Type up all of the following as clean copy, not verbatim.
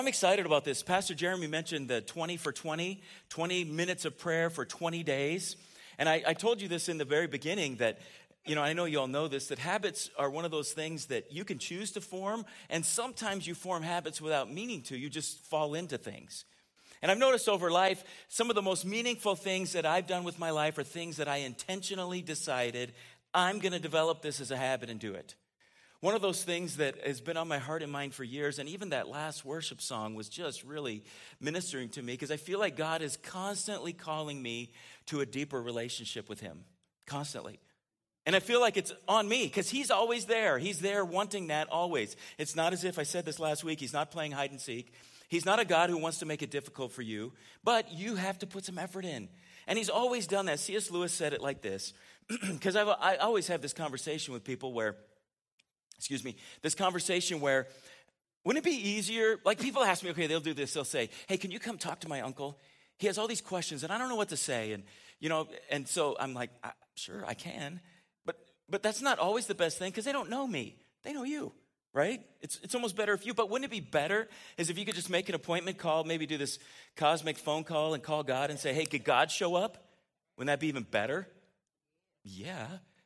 I'm excited about this. Pastor Jeremy mentioned the 20 for 20, 20 minutes of prayer for 20 days. And I told you this in the very beginning that, I know you all know this, that habits are one of those things that you can choose to form. And sometimes you form habits without meaning to. You just fall into things. And I've noticed over life, some of the most meaningful things that I've done with my life are things that I intentionally decided I'm going to develop this as a habit and do it. One of those things that has been on my heart and mind for years, and even that last worship song was just really ministering to me because I feel like God is constantly calling me to a deeper relationship with him, constantly. And I feel like it's on me because he's always there. He's there wanting that always. It's not as if, I said this last week, he's not playing hide and seek. He's not a God who wants to make it difficult for you, but you have to put some effort in. And he's always done that. C.S. Lewis said it like this, because I always have this conversation with people where, wouldn't it be easier, like people ask me, okay, they'll do this, they'll say, hey, can you come talk to my uncle? He has all these questions and I don't know what to say. And so I'm like, sure, I can. But that's not always the best thing because they don't know me. They know you, right? It's almost better if you, but wouldn't it be better as if you could just make an appointment call, maybe do this cosmic phone call and call God and say, hey, could God show up? Wouldn't that be even better? Yeah.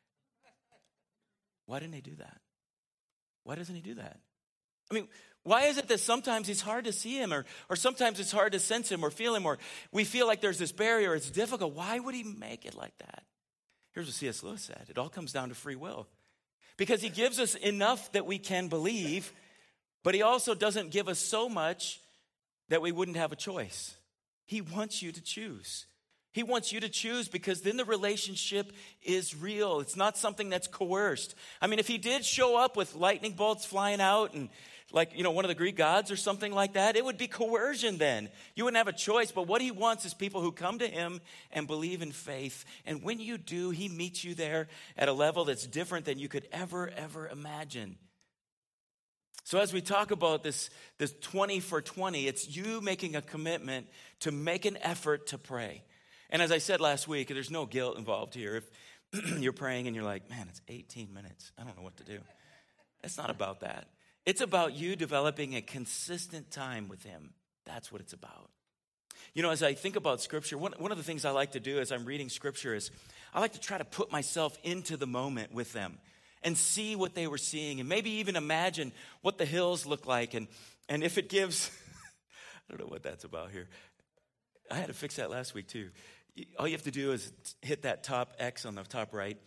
Why didn't he do that? Why doesn't he do that? I mean, why is it that sometimes it's hard to see him or sometimes it's hard to sense him or feel him or we feel like there's this barrier, it's difficult. Why would he make it like that? Here's what C.S. Lewis said. It all comes down to free will. Because he gives us enough that we can believe, but he also doesn't give us so much that we wouldn't have a choice. He wants you to choose. He wants you to choose because then the relationship is real. It's not something that's coerced. I mean, if he did show up with lightning bolts flying out and one of the Greek gods or something like that, it would be coercion then. You wouldn't have a choice. But what he wants is people who come to him and believe in faith. And when you do, he meets you there at a level that's different than you could ever imagine. So as we talk about this 20 for 20, it's you making a commitment to make an effort to pray. And as I said last week, there's no guilt involved here. If you're praying and you're like, man, it's 18 minutes. I don't know what to do. It's not about that. It's about you developing a consistent time with him. That's what it's about. As I think about Scripture, one of the things I like to do as I'm reading Scripture is I like to try to put myself into the moment with them and see what they were seeing and maybe even imagine what the hills look like. And if it gives, I don't know what that's about here. I had to fix that last week too. All you have to do is hit that top X on the top right.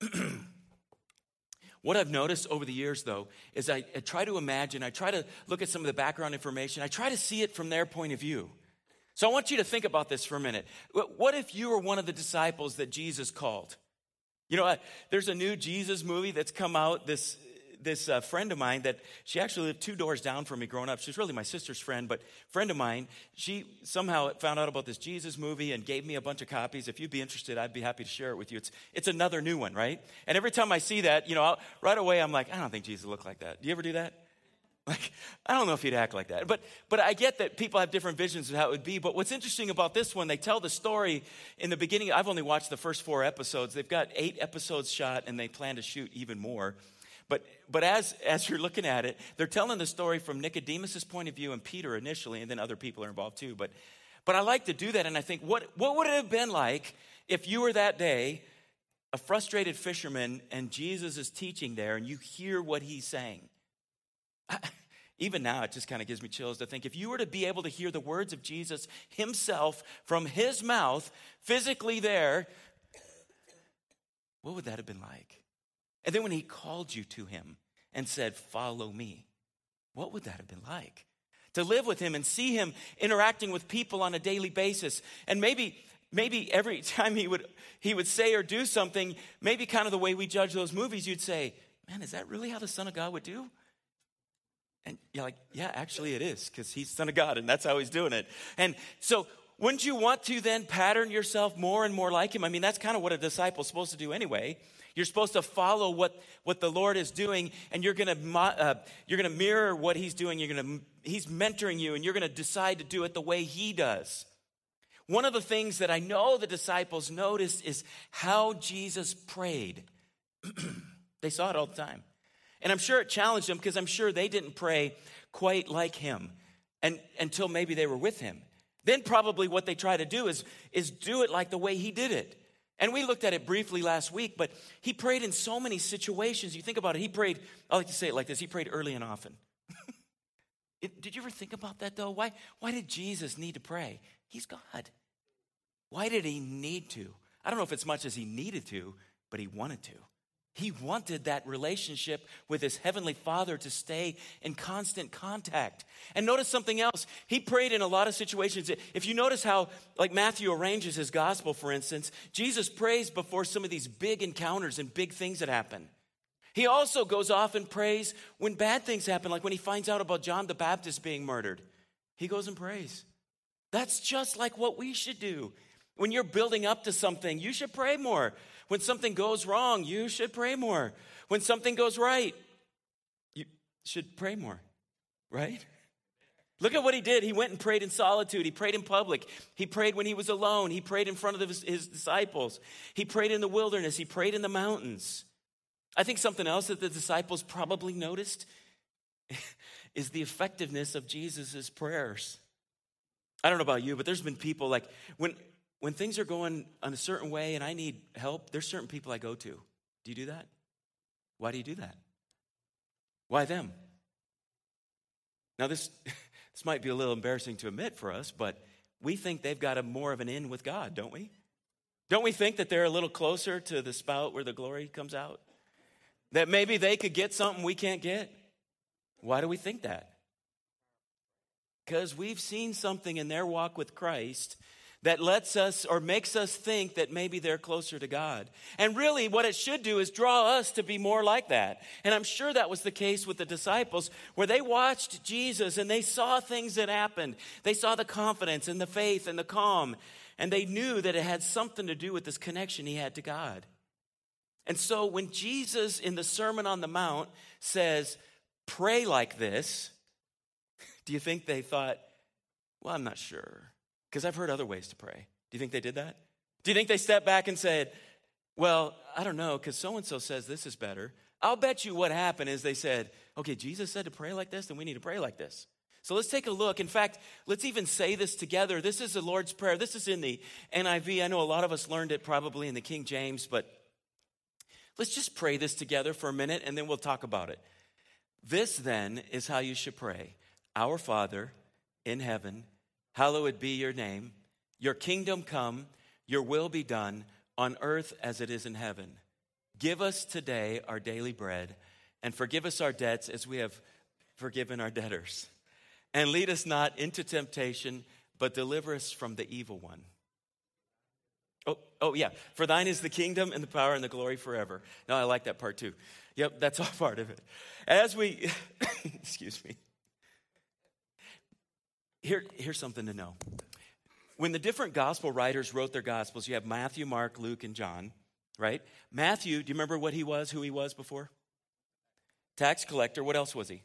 What I've noticed over the years, though, is I try to imagine, I try to look at some of the background information. I try to see it from their point of view. So I want you to think about this for a minute. What if you were one of the disciples that Jesus called? There's a new Jesus movie that's come out. This friend of mine that she actually lived 2 doors down from me growing up. She's really my sister's friend, but friend of mine, she somehow found out about this Jesus movie and gave me a bunch of copies. If you'd be interested, I'd be happy to share it with you. It's another new one, right? And every time I see that, right away I'm like, I don't think Jesus looked like that. Do you ever do that? Like, I don't know if he'd act like that. But I get that people have different visions of how it would be. But what's interesting about this one, they tell the story in the beginning. I've only watched the first 4 episodes. They've got 8 episodes shot and they plan to shoot even more. But as you're looking at it, they're telling the story from Nicodemus' point of view and Peter initially, and then other people are involved too. But I like to do that, and I think, what would it have been like if you were that day, a frustrated fisherman, and Jesus is teaching there, and you hear what he's saying? Even now, it just kind of gives me chills to think, if you were to be able to hear the words of Jesus himself from his mouth, physically there, what would that have been like? And then when he called you to him and said, follow me, what would that have been like? To live with him and see him interacting with people on a daily basis. And maybe every time he would say or do something, maybe kind of the way we judge those movies, you'd say, man, is that really how the Son of God would do? And you're like, yeah, actually it is, because he's Son of God and that's how he's doing it. And so wouldn't you want to then pattern yourself more and more like him? I mean, that's kind of what a disciple's supposed to do anyway. You're supposed to follow what the Lord is doing, and you're going to mirror what he's doing. He's mentoring you, and you're going to decide to do it the way he does. One of the things that I know the disciples noticed is how Jesus prayed. They saw it all the time. And I'm sure it challenged them because I'm sure they didn't pray quite like him. and until maybe they were with him. Then probably what they try to do is do it like the way he did it. And we looked at it briefly last week, but he prayed in so many situations. You think about it, he prayed, I like to say it like this, he prayed early and often. Did you ever think about that though? Why did Jesus need to pray? He's God. Why did he need to? I don't know if it's much as he needed to, but he wanted to. He wanted that relationship with his heavenly Father to stay in constant contact. And notice something else. He prayed in a lot of situations. If you notice how, like Matthew arranges his gospel, for instance, Jesus prays before some of these big encounters and big things that happen. He also goes off and prays when bad things happen, like when he finds out about John the Baptist being murdered. He goes and prays. That's just like what we should do. When you're building up to something, you should pray more. When something goes wrong, you should pray more. When something goes right, you should pray more, right? Look at what he did. He went and prayed in solitude. He prayed in public. He prayed when he was alone. He prayed in front of his disciples. He prayed in the wilderness. He prayed in the mountains. I think something else that the disciples probably noticed is the effectiveness of Jesus' prayers. I don't know about you, but there's been people like when things are going in a certain way and I need help, there's certain people I go to. Do you do that? Why do you do that? Why them? Now this might be a little embarrassing to admit for us, but we think they've got more of an in with God, don't we? Don't we think that they're a little closer to the spout where the glory comes out? That maybe they could get something we can't get? Why do we think that? Because we've seen something in their walk with Christ that lets us or makes us think that maybe they're closer to God. And really what it should do is draw us to be more like that. And I'm sure that was the case with the disciples where they watched Jesus and they saw things that happened. They saw the confidence and the faith and the calm. And they knew that it had something to do with this connection he had to God. And so when Jesus in the Sermon on the Mount says, pray like this, do you think they thought, well, I'm not sure, because I've heard other ways to pray. Do you think they did that? Do you think they stepped back and said, well, I don't know, because so-and-so says this is better. I'll bet you what happened is they said, okay, Jesus said to pray like this, then we need to pray like this. So let's take a look. In fact, let's even say this together. This is the Lord's Prayer. This is in the NIV. I know a lot of us learned it probably in the King James, but let's just pray this together for a minute, and then we'll talk about it. This, then, is how you should pray. Our Father in heaven, hallowed be your name. Your kingdom come, your will be done on earth as it is in heaven. Give us today our daily bread, and forgive us our debts as we have forgiven our debtors. And lead us not into temptation, but deliver us from the evil one. Oh yeah. For thine is the kingdom and the power and the glory forever. No, I like that part too. Yep, that's all part of it. As we, excuse me. Here's something to know. When the different gospel writers wrote their gospels, you have Matthew, Mark, Luke, and John, right? Matthew, do you remember what he was, who he was before? Tax collector. What else was he?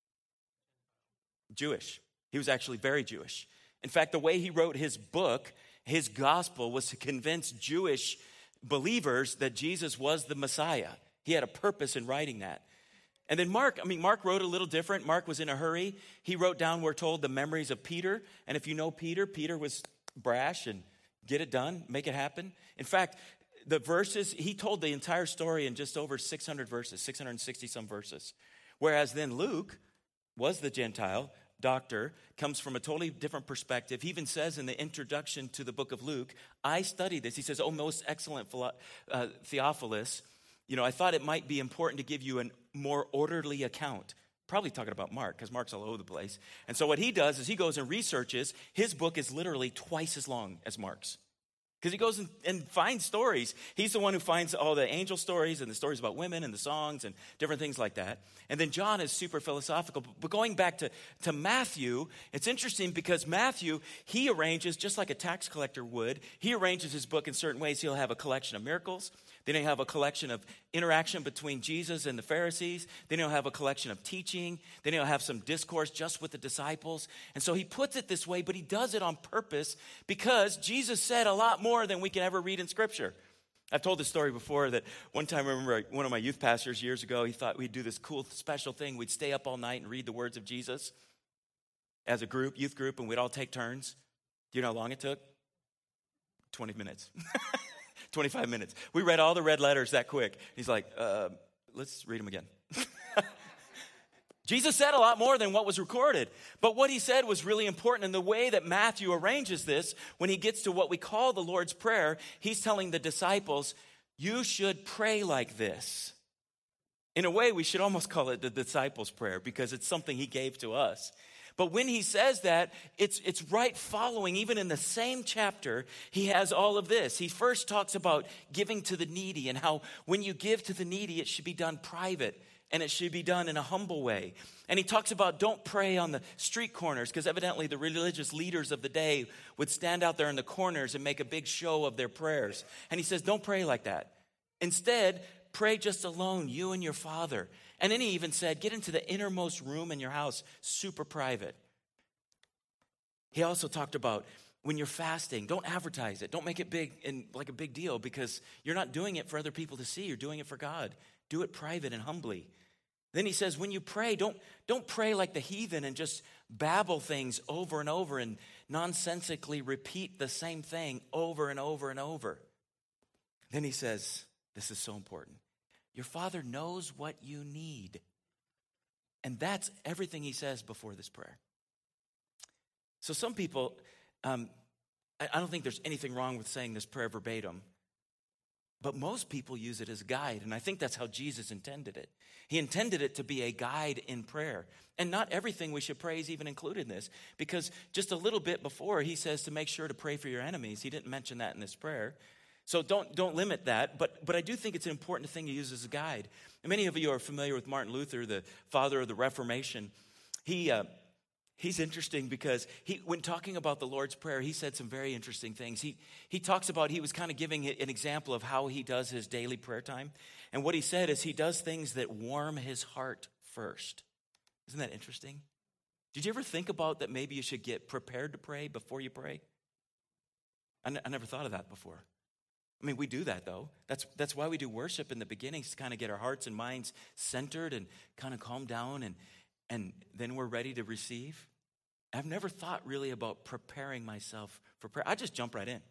Jewish. He was actually very Jewish. In fact, the way he wrote his book, his gospel, was to convince Jewish believers that Jesus was the Messiah. He had a purpose in writing that. And then Mark wrote a little different. Mark was in a hurry. He wrote down, we're told, the memories of Peter. And if you know Peter was brash and get it done, make it happen. In fact, the verses, he told the entire story in just over 600 verses, 660 some verses. Whereas then Luke was the Gentile doctor, comes from a totally different perspective. He even says in the introduction to the book of Luke, I studied this. He says, oh, most excellent Theophilus, I thought it might be important to give you a more orderly account. Probably talking about Mark, because Mark's all over the place. And so what he does is he goes and researches. His book is literally twice as long as Mark's. Because he goes and finds stories. He's the one who finds all the angel stories and the stories about women and the songs and different things like that. And then John is super philosophical. But going back to Matthew, it's interesting because Matthew, he arranges, just like a tax collector would, he arranges his book in certain ways. He'll have a collection of miracles. Then he'll have a collection of interaction between Jesus and the Pharisees. Then he'll have a collection of teaching. Then he'll have some discourse just with the disciples. And so he puts it this way, but he does it on purpose because Jesus said a lot more than we can ever read in Scripture. I've told this story before that one time I remember one of my youth pastors years ago, he thought we'd do this cool special thing. We'd stay up all night and read the words of Jesus. as a group, youth group, and we'd all take turns. Do you know how long it took? 20 minutes. 25 minutes. We read all the red letters that quick. He's like, let's read them again. Jesus said a lot more than what was recorded. But what he said was really important. And the way that Matthew arranges this, when he gets to what we call the Lord's Prayer, he's telling the disciples, you should pray like this. In a way, we should almost call it the disciples' prayer because it's something he gave to us. But when he says that, it's right following, even in the same chapter, he has all of this. He first talks about giving to the needy and how when you give to the needy, it should be done private and it should be done in a humble way. And he talks about don't pray on the street corners because evidently the religious leaders of the day would stand out there in the corners and make a big show of their prayers. And he says, don't pray like that. Instead, pray just alone, you and your Father. And then he even said, get into the innermost room in your house, super private. He also talked about when you're fasting, don't advertise it. Don't make it big and like a big deal because you're not doing it for other people to see. You're doing it for God. Do it private and humbly. Then he says, when you pray, don't pray like the heathen and just babble things over and over and nonsensically repeat the same thing over and over and over. Then he says, this is so important. Your Father knows what you need. And that's everything he says before this prayer. So some people, I don't think there's anything wrong with saying this prayer verbatim. But most people use it as a guide, and I think that's how Jesus intended it. He intended it to be a guide in prayer. And not everything we should pray is even included in this, because just a little bit before, he says to make sure to pray for your enemies. He didn't mention that in this prayer. So don't limit that, but I do think it's an important thing to use as a guide. And many of you are familiar with Martin Luther, the father of the Reformation. He's interesting because when talking about the Lord's Prayer, he said some very interesting things. He talks about, he was kind of giving an example of how he does his daily prayer time. And what he said is he does things that warm his heart first. Isn't that interesting? Did you ever think about that maybe you should get prepared to pray before you pray? I never thought of that before. I mean, we do that, though. That's why we do worship in the beginning, to kind of get our hearts and minds centered and kind of calm down, and then we're ready to receive. I've never thought really about preparing myself for prayer. I just jump right in.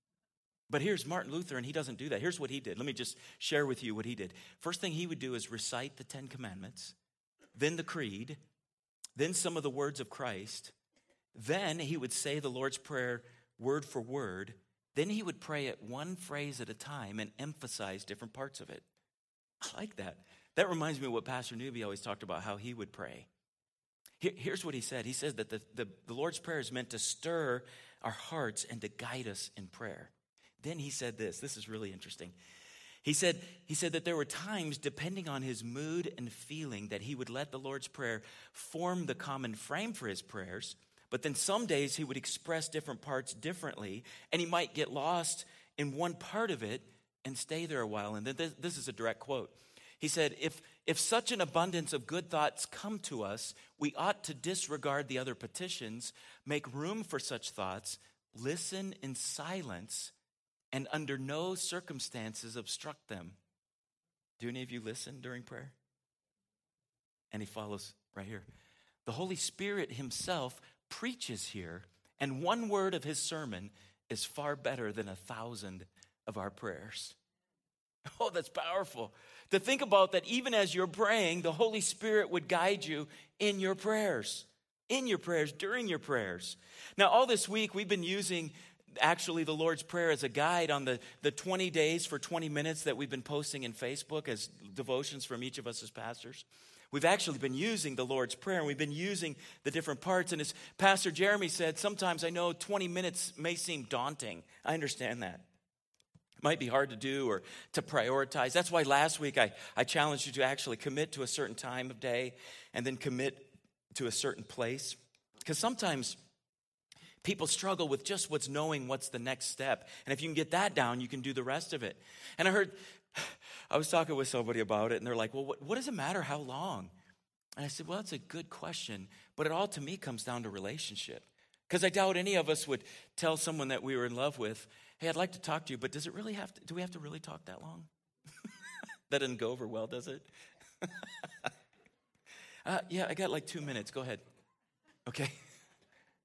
But here's Martin Luther, and he doesn't do that. Here's what he did. Let me just share with you what he did. First thing he would do is recite the 10 Commandments, then the Creed, then some of the words of Christ. Then he would say the Lord's Prayer word for word. Then he would pray it one phrase at a time and emphasize different parts of it. I like that. That reminds me of what Pastor Newby always talked about, how he would pray. Here's what he said. He said that the Lord's Prayer is meant to stir our hearts and to guide us in prayer. Then he said this. This is really interesting. He said that there were times, depending on his mood and feeling, that he would let the Lord's Prayer form the common frame for his prayers. But then some days he would express different parts differently, and he might get lost in one part of it and stay there a while. And then this is a direct quote. He said, if such an abundance of good thoughts come to us, we ought to disregard the other petitions, make room for such thoughts, listen in silence, and under no circumstances obstruct them. Do any of you listen during prayer? And he follows right here. The Holy Spirit himself preaches here, and one word of his sermon is far better than 1,000 of our prayers. Oh, that's powerful. To think about that even as you're praying, the Holy Spirit would guide you in your prayers, during your prayers. Now, all this week, we've been using actually the Lord's Prayer as a guide on the 20 days for 20 minutes that we've been posting in Facebook as devotions from each of us as pastors. We've actually been using the Lord's Prayer, and we've been using the different parts. And as Pastor Jeremy said, sometimes I know 20 minutes may seem daunting. I understand that. It might be hard to do or to prioritize. That's why last week I challenged you to actually commit to a certain time of day and then commit to a certain place. Because sometimes people struggle with just knowing what's the next step. And if you can get that down, you can do the rest of it. And I was talking with somebody about it, and they're like, well, what does it matter how long? And I said, well, that's a good question, but it all to me comes down to relationship. Because I doubt any of us would tell someone that we were in love with, hey, I'd like to talk to you, but do we have to really talk that long? That didn't go over well, does it? Yeah, I got like 2 minutes. Go ahead. Okay.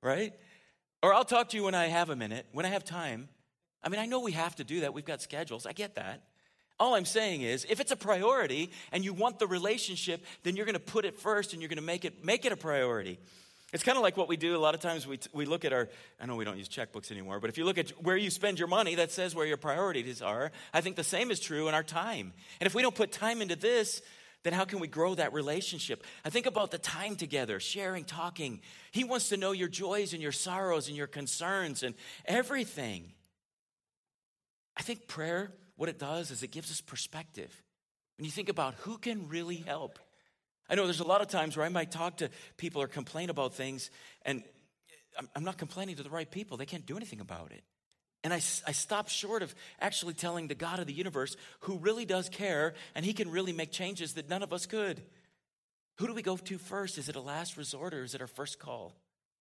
right? Or I'll talk to you when I have a minute, when I have time. I mean, I know we have to do that. We've got schedules. I get that. All I'm saying is, if it's a priority and you want the relationship, then you're going to put it first and you're going to make it a priority. It's kind of like what we do. A lot of times we look at I know we don't use checkbooks anymore, but if you look at where you spend your money, that says where your priorities are. I think the same is true in our time. And if we don't put time into this, then how can we grow that relationship? I think about the time together, sharing, talking. He wants to know your joys and your sorrows and your concerns and everything. I think prayer, what it does is it gives us perspective. When you think about who can really help. I know there's a lot of times where I might talk to people or complain about things, and I'm not complaining to the right people. They can't do anything about it. And I stop short of actually telling the God of the universe who really does care, and he can really make changes that none of us could. Who do we go to first? Is it a last resort or is it our first call?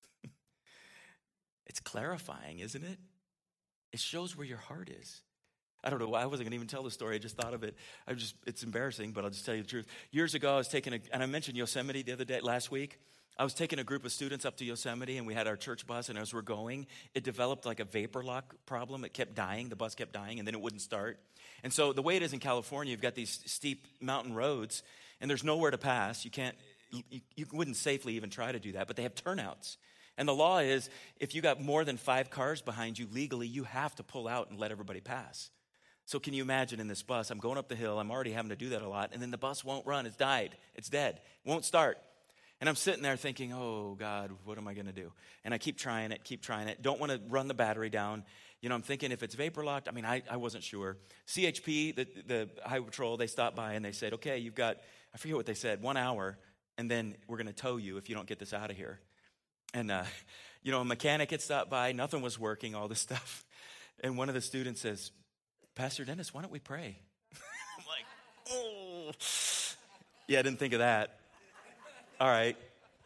It's clarifying, isn't it? It shows where your heart is. I don't know why I wasn't going to even tell the story. I just thought of it. It's embarrassing, but I'll just tell you the truth. Years ago, I was taking and I mentioned Yosemite the other day, last week. I was taking a group of students up to Yosemite, and we had our church bus, and as we're going, it developed like a vapor lock problem. It kept dying. The bus kept dying, and then it wouldn't start. And so the way it is in California, you've got these steep mountain roads, and there's nowhere to pass. You wouldn't safely even try to do that, but they have turnouts. And the law is, if you got more than 5 cars behind you legally, you have to pull out and let everybody pass. So can you imagine in this bus, I'm going up the hill, I'm already having to do that a lot, and then the bus won't run, it's died, it's dead, won't start. And I'm sitting there thinking, oh God, what am I gonna do? And I keep trying it, don't wanna run the battery down. You know, I'm thinking if it's vapor locked, I wasn't sure. CHP, the highway patrol, they stopped by and they said, okay, you've got, I forget what they said, 1 hour, and then we're gonna tow you if you don't get this out of here. And, a mechanic had stopped by, nothing was working, all this stuff. And one of the students says, Pastor Dennis, why don't we pray? I'm like, oh. Yeah, I didn't think of that. All right.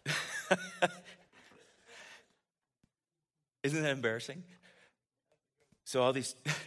Isn't that embarrassing? So all the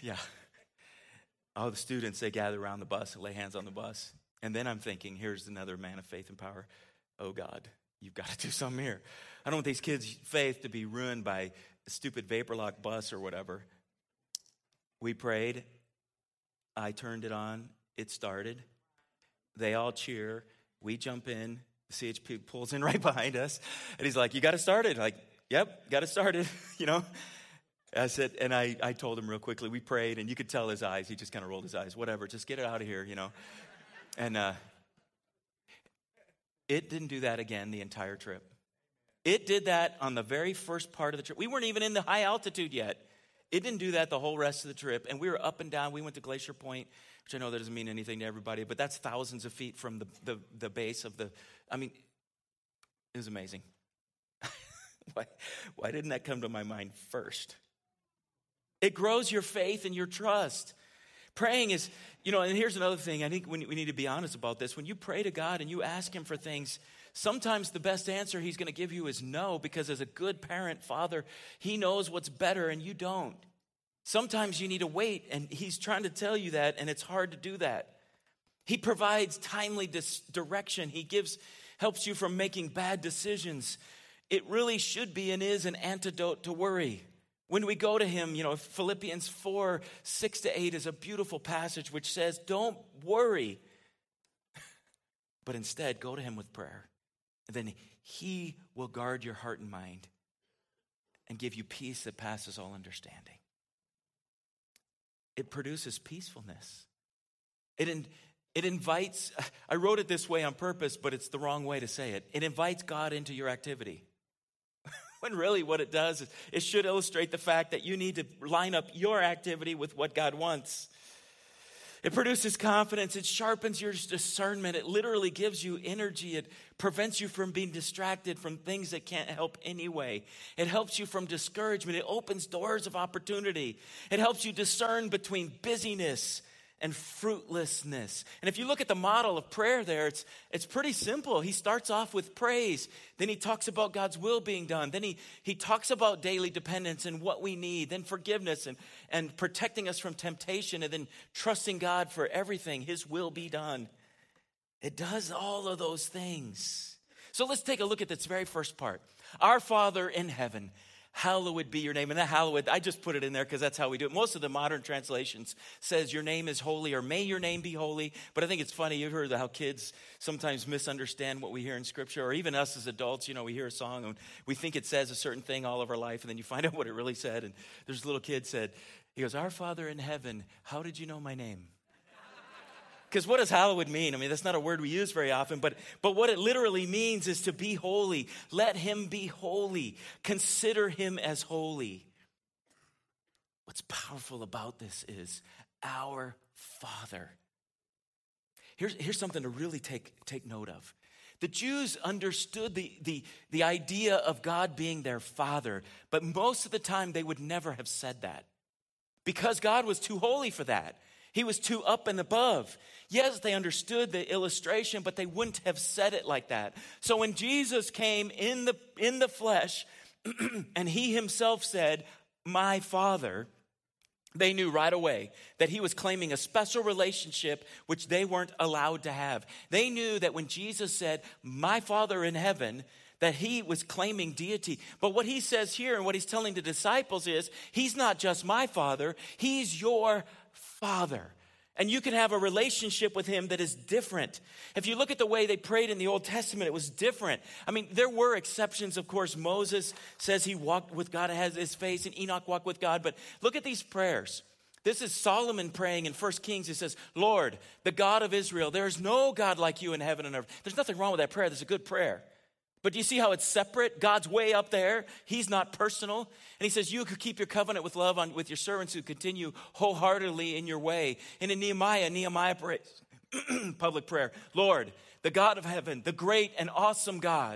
students, they gather around the bus and lay hands on the bus. And then I'm thinking, here's another man of faith and power. Oh God, you've got to do something here. I don't want these kids' faith to be ruined by a stupid vapor lock bus or whatever. We prayed. I turned it on. It started. They all cheer. We jump in. The CHP pulls in right behind us. And he's like, you got to start it. Like, yep, got to start it. I said, and I told him real quickly, we prayed, and you could tell his eyes. He just kind of rolled his eyes. Whatever, just get it out of here, And it didn't do that again the entire trip. It did that on the very first part of the trip. We weren't even in the high altitude yet. It didn't do that the whole rest of the trip. And we were up and down. We went to Glacier Point, which I know that doesn't mean anything to everybody, but that's thousands of feet from the base of it was amazing. Why didn't that come to my mind first? It grows your faith and your trust. Praying is, and here's another thing. I think we need to be honest about this. When you pray to God and you ask him for things, sometimes the best answer he's going to give you is no, because as a good parent, father, he knows what's better and you don't. Sometimes you need to wait, and he's trying to tell you that, and it's hard to do that. He provides timely direction. He helps you from making bad decisions. It really should be and is an antidote to worry. When we go to him, Philippians 4, 6-8 is a beautiful passage which says, don't worry, but instead go to him with prayer. And then he will guard your heart and mind and give you peace that passes all understanding. It produces peacefulness. It invites, I wrote it this way on purpose, but it's the wrong way to say it. It invites God into your activity. When really what it does is it should illustrate the fact that you need to line up your activity with what God wants. It produces confidence. It sharpens your discernment. It literally gives you energy. It prevents you from being distracted from things that can't help anyway. It helps you from discouragement. It opens doors of opportunity. It helps you discern between busyness and fruitlessness. And if you look at the model of prayer there, it's pretty simple. He starts off with praise. Then he talks about God's will being done. Then he talks about daily dependence and what we need. Then forgiveness and protecting us from temptation. And then trusting God for everything, his will be done. It does all of those things. So let's take a look at this very first part. Our Father in heaven, hallowed be your name. And that hallowed, I just put it in there because that's how we do it. Most of the modern translations says your name is holy or may your name be holy. But I think it's funny, you've heard how kids sometimes misunderstand what we hear in Scripture, or even us as adults, we hear a song and we think it says a certain thing all of our life, and then you find out what it really said. And there's a little kid said, he goes, our Father in heaven, how did you know my name? Because what does hallowed mean? I mean, that's not a word we use very often, but what it literally means is to be holy. Let him be holy. Consider him as holy. What's powerful about this is our Father. Here's something to really take note of. The Jews understood the idea of God being their Father, but most of the time they would never have said that because God was too holy for that. He was too up and above. Yes, they understood the illustration, but they wouldn't have said it like that. So when Jesus came in the flesh and he himself said, my Father, they knew right away that he was claiming a special relationship which they weren't allowed to have. They knew that when Jesus said, my Father in heaven, that he was claiming deity. But what he says here and what he's telling the disciples is, he's not just my Father, he's your Father. And you can have a relationship with him that is different. If you look at the way they prayed in the Old Testament, it was different. I mean, there were exceptions. Of course, Moses says he walked with God, has his face, and Enoch walked with God. But look at these prayers. This is Solomon praying in 1 Kings. He says, Lord, the God of Israel, there is no God like you in heaven and earth. There's nothing wrong with that prayer. That's a good prayer. But do you see how it's separate? God's way up there. He's not personal. And he says, you could keep your covenant with love with your servants who continue wholeheartedly in your way. And in Nehemiah prays, public prayer, Lord, the God of heaven, the great and awesome God.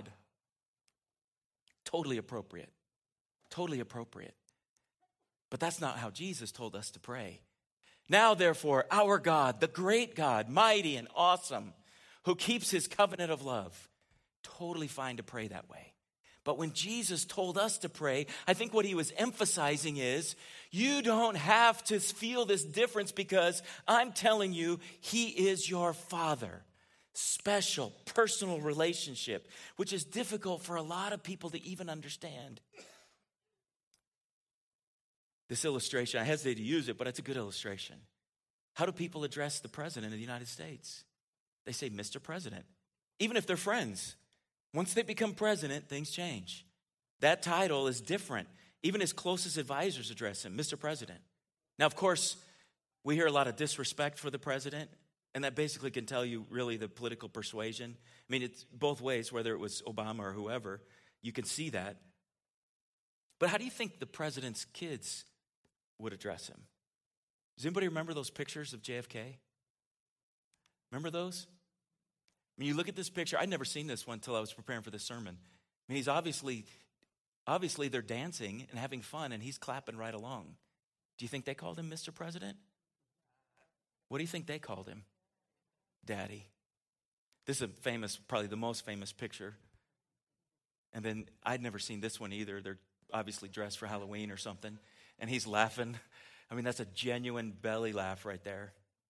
Totally appropriate. Totally appropriate. But that's not how Jesus told us to pray. Now, therefore, our God, the great God, mighty and awesome, who keeps his covenant of love. Totally fine to pray that way. But when Jesus told us to pray, I think what he was emphasizing is, you don't have to feel this difference because I'm telling you, he is your Father. Special, personal relationship, which is difficult for a lot of people to even understand. This illustration, I hesitate to use it, but it's a good illustration. How do people address the President of the United States? They say, Mr. President, even if they're friends. Once they become president, things change. That title is different. Even his closest advisors address him, Mr. President. Now, of course, we hear a lot of disrespect for the president, and that basically can tell you really the political persuasion. I mean, it's both ways, whether it was Obama or whoever, you can see that. But how do you think the president's kids would address him? Does anybody remember those pictures of JFK? Remember those? When you look at this picture, I'd never seen this one until I was preparing for this sermon. I mean, he's obviously they're dancing and having fun, and he's clapping right along. Do you think they called him Mr. President? What do you think they called him? Daddy. This is a famous, probably the most famous picture. And then I'd never seen this one either. They're obviously dressed for Halloween or something, and he's laughing. I mean, that's a genuine belly laugh right there.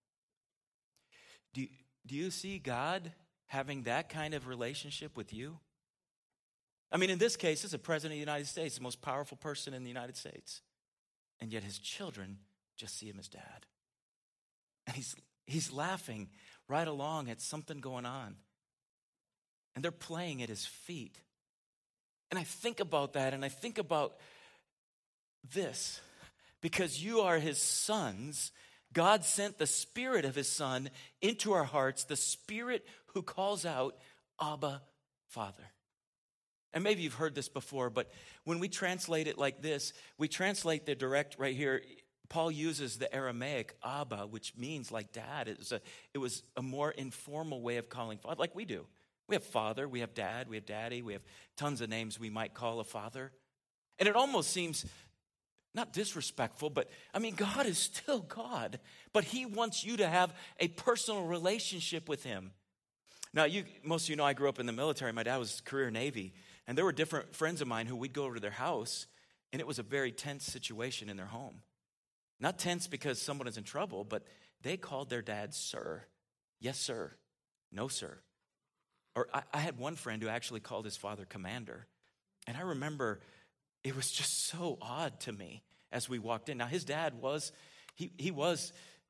Do you see God having that kind of relationship with you? I mean, in this case, it's the President of the United States, the most powerful person in the United States. And yet his children just see him as dad. And he's laughing right along at something going on. And they're playing at his feet. And I think about that, and I think about this. Because you are his sons, God sent the Spirit of his Son into our hearts, the Spirit who calls out, Abba, Father. And maybe you've heard this before, but when we translate it like this, we translate the direct right here. Paul uses the Aramaic Abba, which means like dad. It was a more informal way of calling Father, like we do. We have Father, we have Dad, we have Daddy, we have tons of names we might call a father. And it almost seems not disrespectful, but I mean, God is still God, but he wants you to have a personal relationship with him. Now, most of you know I grew up in the military. My dad was career Navy, and there were different friends of mine who we'd go over to their house, and it was a very tense situation in their home. Not tense because someone is in trouble, but they called their dad sir. Yes, sir. No, sir. Or I had one friend who actually called his father Commander. And I remember it was just so odd to me as we walked in. Now, his dad was, he was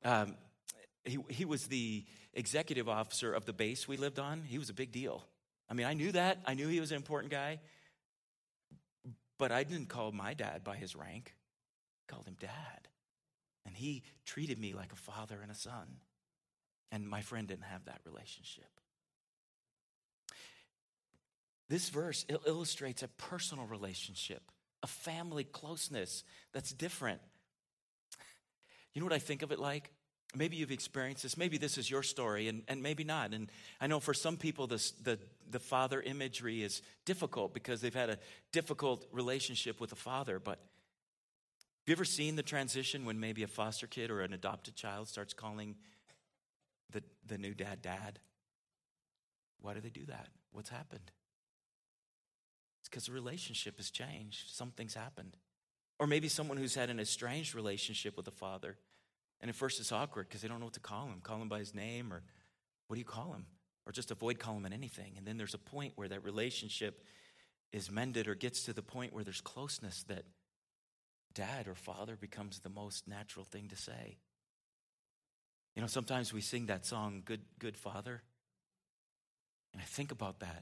the executive officer of the base we lived on. He was a big deal. I mean, I knew that. I knew he was an important guy. But I didn't call my dad by his rank. I called him Dad. And he treated me like a father and a son. And my friend didn't have that relationship. This verse illustrates a personal relationship, a family closeness that's different. You know what I think of it like? Maybe you've experienced this. Maybe this is your story, and maybe not. And I know for some people, the father imagery is difficult because they've had a difficult relationship with a father. But have you ever seen the transition when maybe a foster kid or an adopted child starts calling the new dad, Dad? Why do they do that? What's happened? It's because the relationship has changed. Something's happened. Or maybe someone who's had an estranged relationship with a father. And at first it's awkward because they don't know what to call him. Call him by his name, or what do you call him? Or just avoid calling him anything. And then there's a point where that relationship is mended or gets to the point where there's closeness that dad or father becomes the most natural thing to say. You know, sometimes we sing that song, Good Father. And I think about that.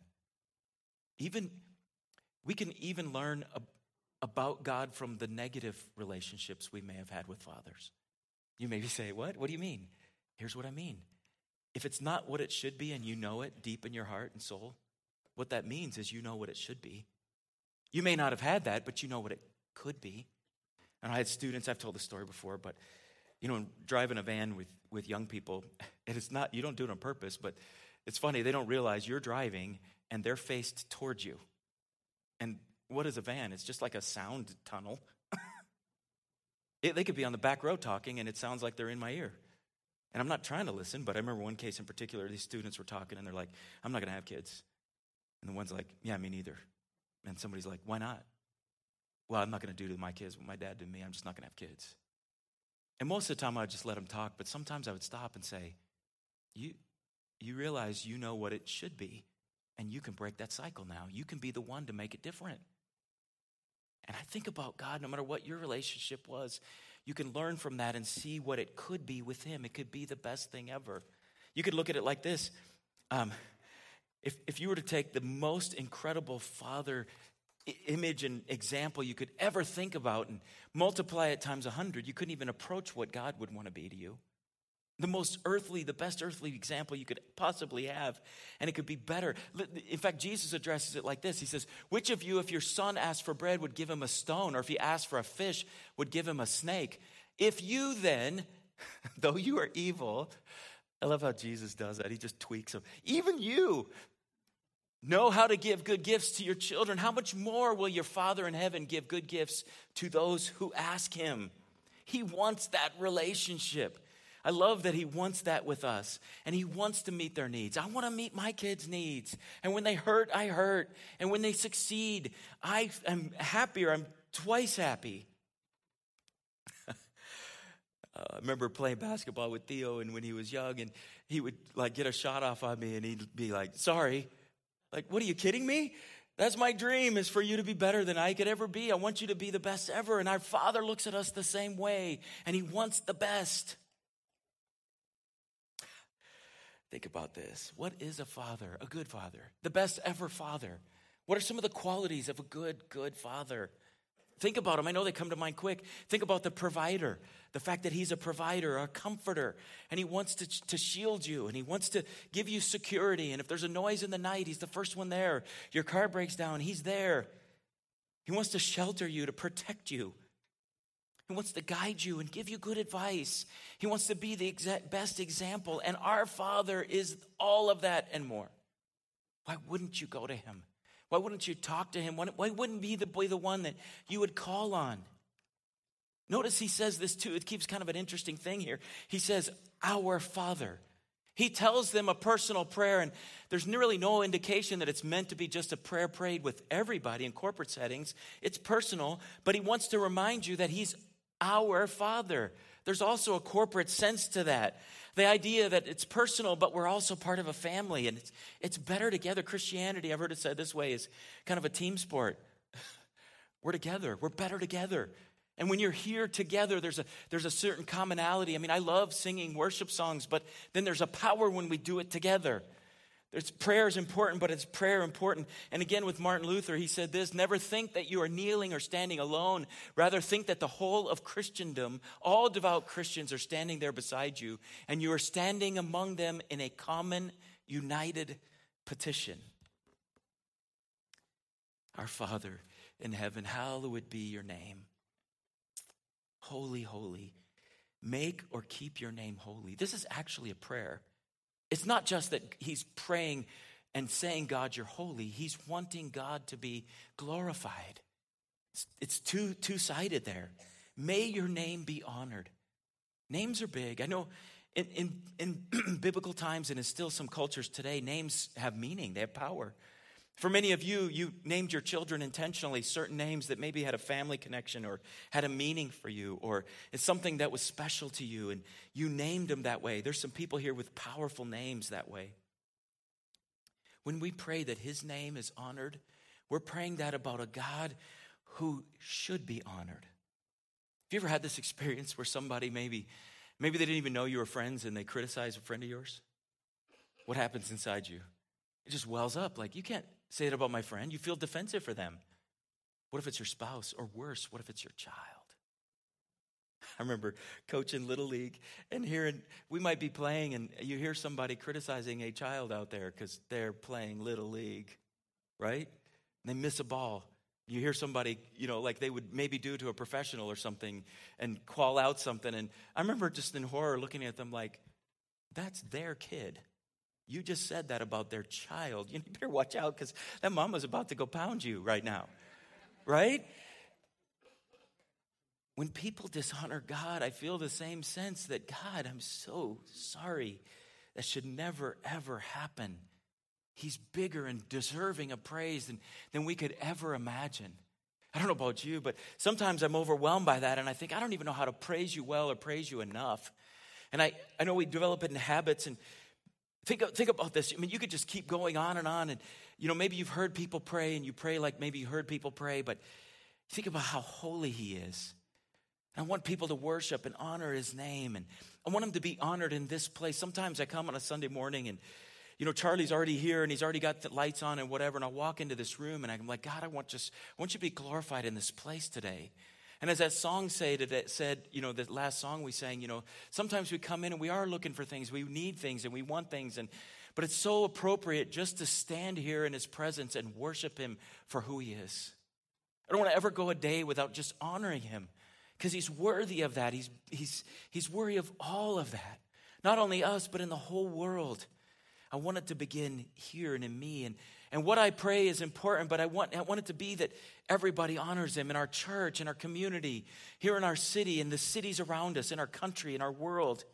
We can even learn about God from the negative relationships we may have had with fathers. You maybe say, what? What do you mean? Here's what I mean. If it's not what it should be and you know it deep in your heart and soul, what that means is you know what it should be. You may not have had that, but you know what it could be. And I had students, I've told this story before, but you know, driving a van with young people, and it's not, you don't do it on purpose, but it's funny, they don't realize you're driving and they're faced towards you. And what is a van? It's just like a sound tunnel. They could be on the back row talking and it sounds like they're in my ear. And I'm not trying to listen, but I remember one case in particular, these students were talking and they're like, I'm not going to have kids. And the one's like, yeah, me neither. And somebody's like, why not? Well, I'm not going to do to my kids what my dad did to me. I'm just not going to have kids. And most of the time I'd just let them talk, but sometimes I would stop and say, you realize you know what it should be, and you can break that cycle now. You can be the one to make it different. And I think about God, no matter what your relationship was, you can learn from that and see what it could be with him. It could be the best thing ever. You could look at it like this. If you were to take the most incredible father image and example you could ever think about and multiply it times 100, you couldn't even approach what God would want to be to you. The best earthly example you could possibly have, and it could be better. In fact, Jesus addresses it like this. He says, which of you, if your son asked for bread, would give him a stone, or if he asked for a fish, would give him a snake? If you then, though you are evil, I love how Jesus does that. He just tweaks them. Even you know how to give good gifts to your children. How much more will your Father in heaven give good gifts to those who ask him? He wants that relationship. I love that he wants that with us, and he wants to meet their needs. I want to meet my kids' needs. And when they hurt, I hurt. And when they succeed, I am happier. I'm twice happy. I remember playing basketball with Theo, and when he was young, and he would like get a shot off on me, and he'd be like, sorry. Like, what, are you kidding me? That's my dream, is for you to be better than I could ever be. I want you to be the best ever. And our Father looks at us the same way, and he wants the best. Think about this. What is a father? A good father. The best ever father. What are some of the qualities of a good father? Think about them. I know they come to mind quick. Think about the provider. The fact that he's a provider, a comforter, and he wants to shield you, and he wants to give you security. And if there's a noise in the night, he's the first one there. Your car breaks down, he's there. He wants to shelter you, to protect you. He wants to guide you and give you good advice. He wants to be the best example. And our Father is all of that and more. Why wouldn't you go to him? Why wouldn't you talk to him? Why wouldn't he be the one that you would call on? Notice he says this too. It keeps kind of an interesting thing here. He says, our Father. He tells them a personal prayer, and there's really no indication that it's meant to be just a prayer prayed with everybody in corporate settings. It's personal, but he wants to remind you that he's our Father. There's also a corporate sense to that. The idea that it's personal, but we're also part of a family, and it's better together. Christianity, I've heard it said this way, is kind of a team sport. We're together. We're better together. And when you're here together, there's a certain commonality. I mean, I love singing worship songs, but then there's a power when we do it together. Prayer is important, but it's prayer important. And again, with Martin Luther, he said this: never think that you are kneeling or standing alone. Rather, think that the whole of Christendom, all devout Christians, are standing there beside you, and you are standing among them in a common, united petition. Our Father in heaven, hallowed be your name. Holy, holy. Make or keep your name holy. This is actually a prayer. It's not just that he's praying and saying, God, you're holy. He's wanting God to be glorified. It's two-sided there. May your name be honored. Names are big. I know in biblical times and in still some cultures today, names have meaning. They have power. For many of you, you named your children intentionally certain names that maybe had a family connection or had a meaning for you, or it's something that was special to you, and you named them that way. There's some people here with powerful names that way. When we pray that his name is honored, we're praying that about a God who should be honored. Have you ever had this experience where somebody maybe they didn't even know you were friends and they criticize a friend of yours? What happens inside you? It just wells up. Like, you can't say it about my friend. You feel defensive for them. What if it's your spouse? Or worse, what if it's your child? I remember coaching Little League and we might be playing and you hear somebody criticizing a child out there because they're playing Little League, right? And they miss a ball. You hear somebody, like they would maybe do to a professional or something and call out something. And I remember just in horror looking at them like, that's their kid. You just said that about their child. You better watch out because that mama's about to go pound you right now, right? When people dishonor God, I feel the same sense that, God, I'm so sorry. That should never, ever happen. He's bigger and deserving of praise than we could ever imagine. I don't know about you, but sometimes I'm overwhelmed by that, and I think, I don't even know how to praise you well or praise you enough. And I know we develop it in habits, and think about this. I mean, you could just keep going on, and maybe you've heard people pray, and you pray like maybe you heard people pray, but think about how holy he is. I want people to worship and honor his name, and I want him to be honored in this place. Sometimes I come on a Sunday morning, and Charlie's already here, and he's already got the lights on and whatever, and I walk into this room, and I'm like, God, I want you to be glorified in this place today. And as that song said, the last song we sang, sometimes we come in and we are looking for things. We need things and we want things. But it's so appropriate just to stand here in his presence and worship him for who he is. I don't want to ever go a day without just honoring him because he's worthy of that. He's worthy of all of that. Not only us, but in the whole world. I want it to begin here and in me. And what I pray is important, but I want it to be that everybody honors him in our church, in our community, here in our city, in the cities around us, in our country, in our world.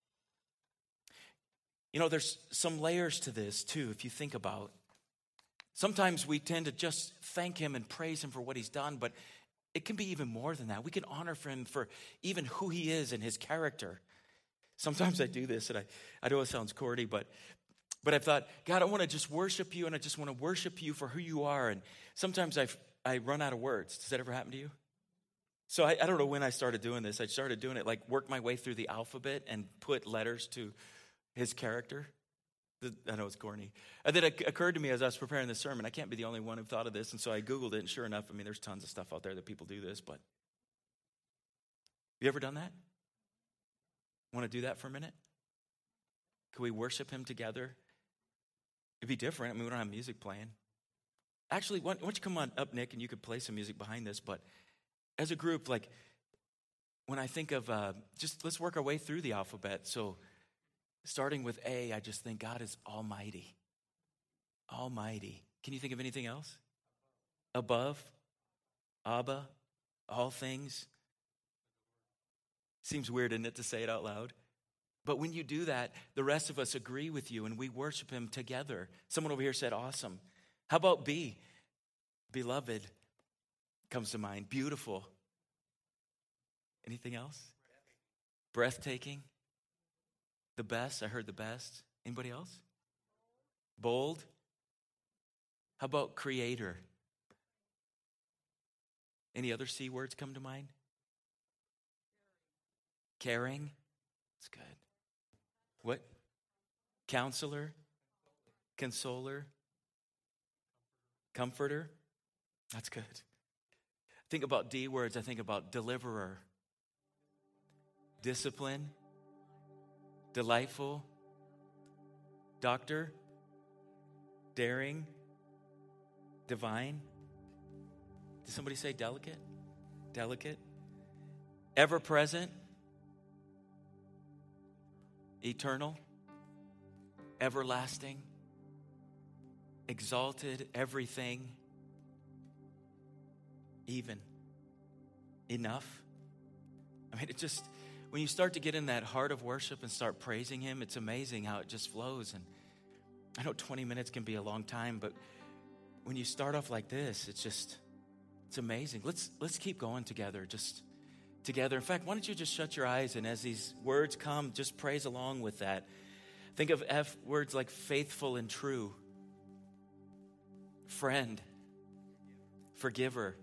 There's some layers to this too, if you think about. Sometimes we tend to just thank him and praise him for what he's done, but it can be even more than that. We can honor him for even who he is and his character. Sometimes I do this, and I know it sounds corny, but I thought, God, I want to just worship you, and I just want to worship you for who you are. And sometimes I run out of words. Does that ever happen to you? So I don't know when I started doing this. I started doing it, like work my way through the alphabet and put letters to his character. I know it's corny. And then it occurred to me as I was preparing this sermon, I can't be the only one who thought of this. And so I Googled it, and sure enough, there's tons of stuff out there that people do this. But you ever done that? Want to do that for a minute? Can we worship him together? It'd be different. We don't have music playing. Actually, why don't you come on up, Nick, and you could play some music behind this. But as a group, like when I think of just let's work our way through the alphabet. So starting with A, I just think God is almighty. Almighty. Can you think of anything else? Above, Abba, all things. Seems weird, isn't it, to say it out loud? But when you do that, the rest of us agree with you and we worship him together. Someone over here said, awesome. How about B? Beloved comes to mind. Beautiful. Anything else? Breathtaking. The best. I heard the best. Anybody else? Bold. How about creator? Any other C words come to mind? Caring. That's good. What? Counselor. Consoler. Comforter. That's good. Think about D words. I think about deliverer. Discipline. Delightful. Doctor. Daring. Divine. Did somebody say delicate? Delicate. Ever present. Eternal. Everlasting. Exalted. Everything. Even. Enough. I mean, it just, when you start to get in that heart of worship and start praising him, it's amazing how it just flows. And I know 20 minutes can be a long time, but when you start off like this, it's amazing. Let's keep going together, just together. In fact, why don't you just shut your eyes, and as these words come, just praise along with that. Think of words like faithful and true, friend, forgiver,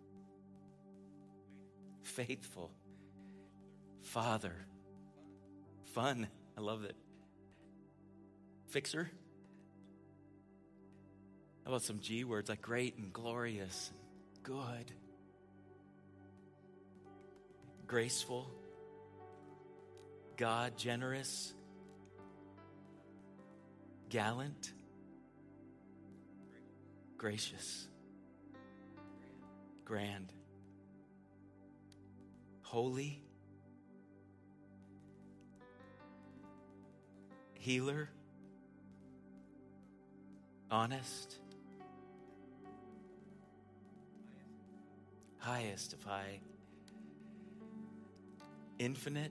faithful, Father, fun. I love it. Fixer. How about some G words like great and glorious and good, graceful, God, generous, gallant, gracious, grand, holy, healer, honest, highest of high, infinite,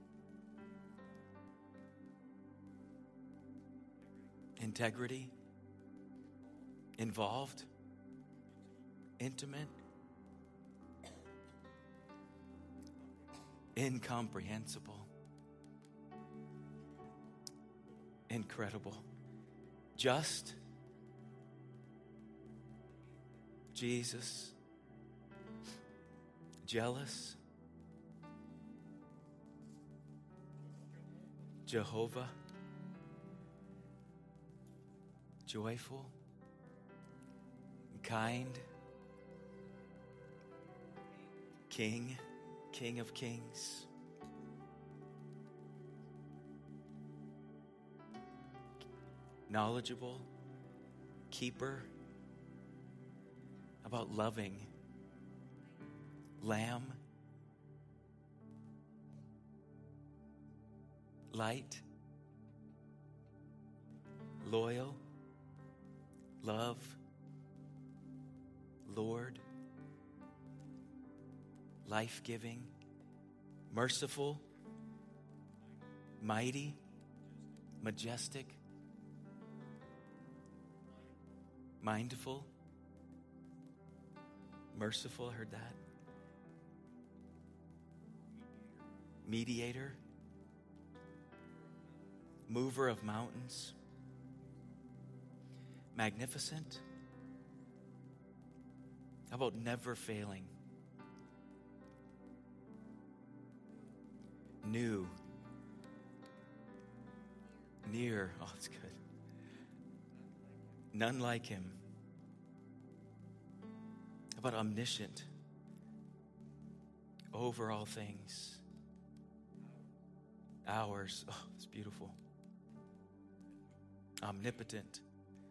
integrity, involved, intimate, incomprehensible, incredible, just, Jesus, jealous, Jehovah, joyful, kind, King, King of Kings, knowledgeable, keeper. How about loving, Lamb, light, loyal, love, Lord, life-giving, merciful, mighty, majestic, mindful, merciful, I heard that. Mediator, mover of mountains, magnificent. How about never failing? New, near, oh, it's good. None like him. How about omniscient? Over all things. Ours, oh, it's beautiful. Omnipotent.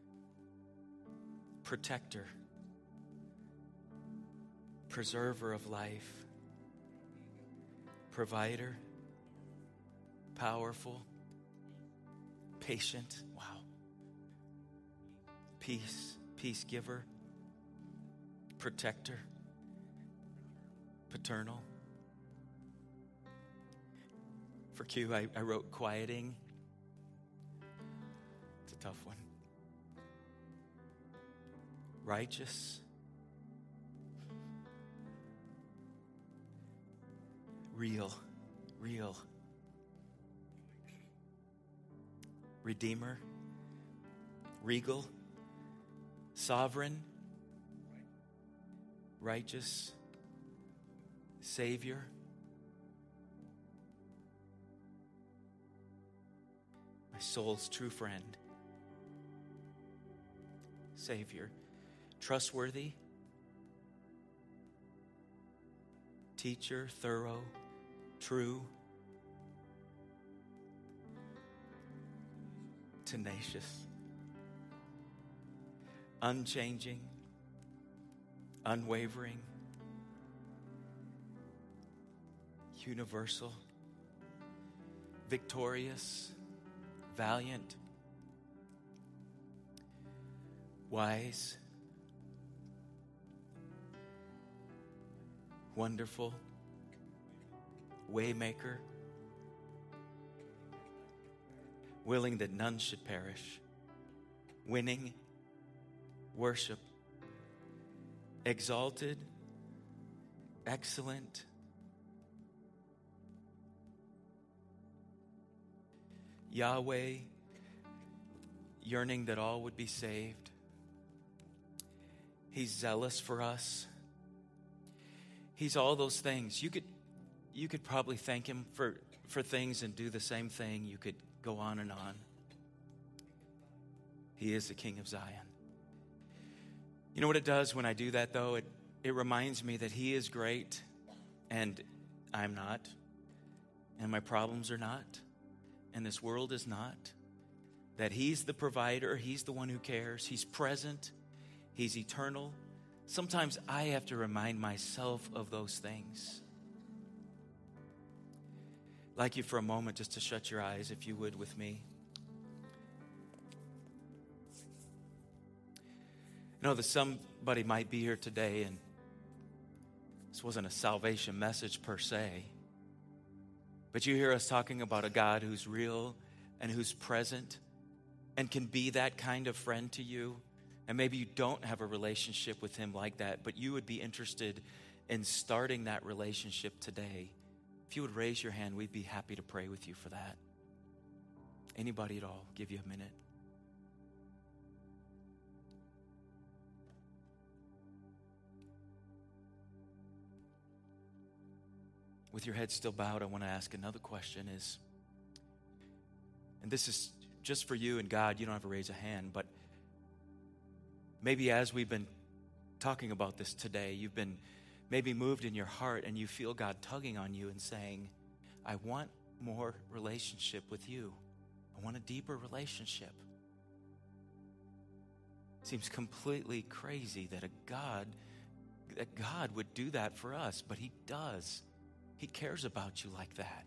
Protector. Preserver of life. Provider. Powerful. Patient. Wow. Peace. Peace giver. Protector. Paternal. For Q, I wrote quieting. It's a tough one. Righteous. real. Redeemer, regal, sovereign, righteous, Savior. My soul's true friend, Savior, trustworthy, teacher, thorough, true, tenacious, unchanging, unwavering, universal, victorious, valiant, wise, wonderful, waymaker, willing that none should perish, winning, worship, exalted, excellent, Yahweh, yearning that all would be saved. He's zealous for us. He's all those things. You could probably thank him for things and do the same thing. You could go on and on. He is the King of Zion. You know what it does when I do that, though? It reminds me that he is great and I'm not, and my problems are not, and this world is not. That he's the provider, he's the one who cares, he's present, he's eternal. Sometimes I have to remind myself of those things. I'd like you for a moment just to shut your eyes, if you would, with me. I know that somebody might be here today, and this wasn't a salvation message per se, but you hear us talking about a God who's real and who's present and can be that kind of friend to you. And maybe you don't have a relationship with him like that, but you would be interested in starting that relationship today. If you would raise your hand, we'd be happy to pray with you for that. Anybody at all? Give you a minute. With your head still bowed, I want to ask another question and this is just for you and God, you don't have to raise a hand, but maybe as we've been talking about this today, you've been maybe moved in your heart and you feel God tugging on you and saying, I want more relationship with you. I want a deeper relationship. It seems completely crazy that God would do that for us, but he does. He cares about you like that.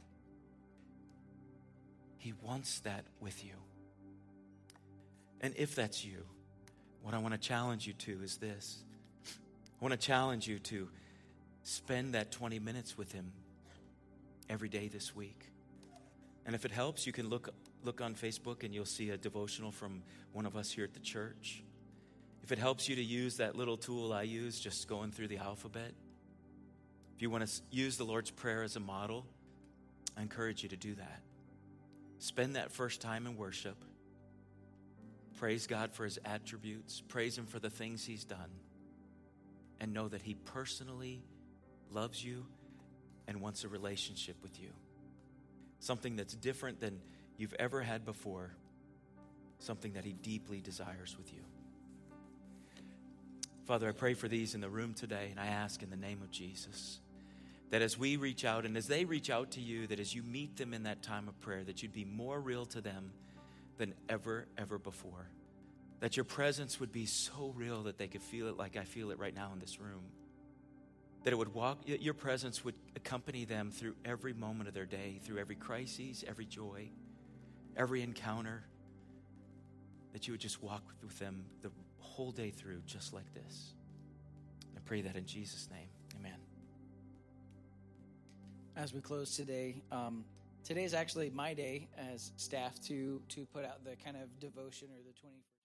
He wants that with you. And if that's you, what I want to challenge you to is this. I want to challenge you to spend that 20 minutes with him every day this week. And if it helps, you can look on Facebook and you'll see a devotional from one of us here at the church. If it helps you to use that little tool I use, just going through the alphabet. If you want to use the Lord's Prayer as a model, I encourage you to do that. Spend that first time in worship. Praise God for his attributes. Praise him for the things he's done. And know that he personally loves you and wants a relationship with you. Something that's different than you've ever had before. Something that he deeply desires with you. Father, I pray for these in the room today, and I ask in the name of Jesus that as we reach out and as they reach out to you, that as you meet them in that time of prayer, that you'd be more real to them than ever before. That your presence would be so real that they could feel it like I feel it right now in this room. That your presence would accompany them through every moment of their day, through every crisis, every joy, every encounter. That you would just walk with them the whole day through just like this. I pray that in Jesus' name. Amen. As we close today, today is actually my day as staff to put out the kind of devotion or the 21st.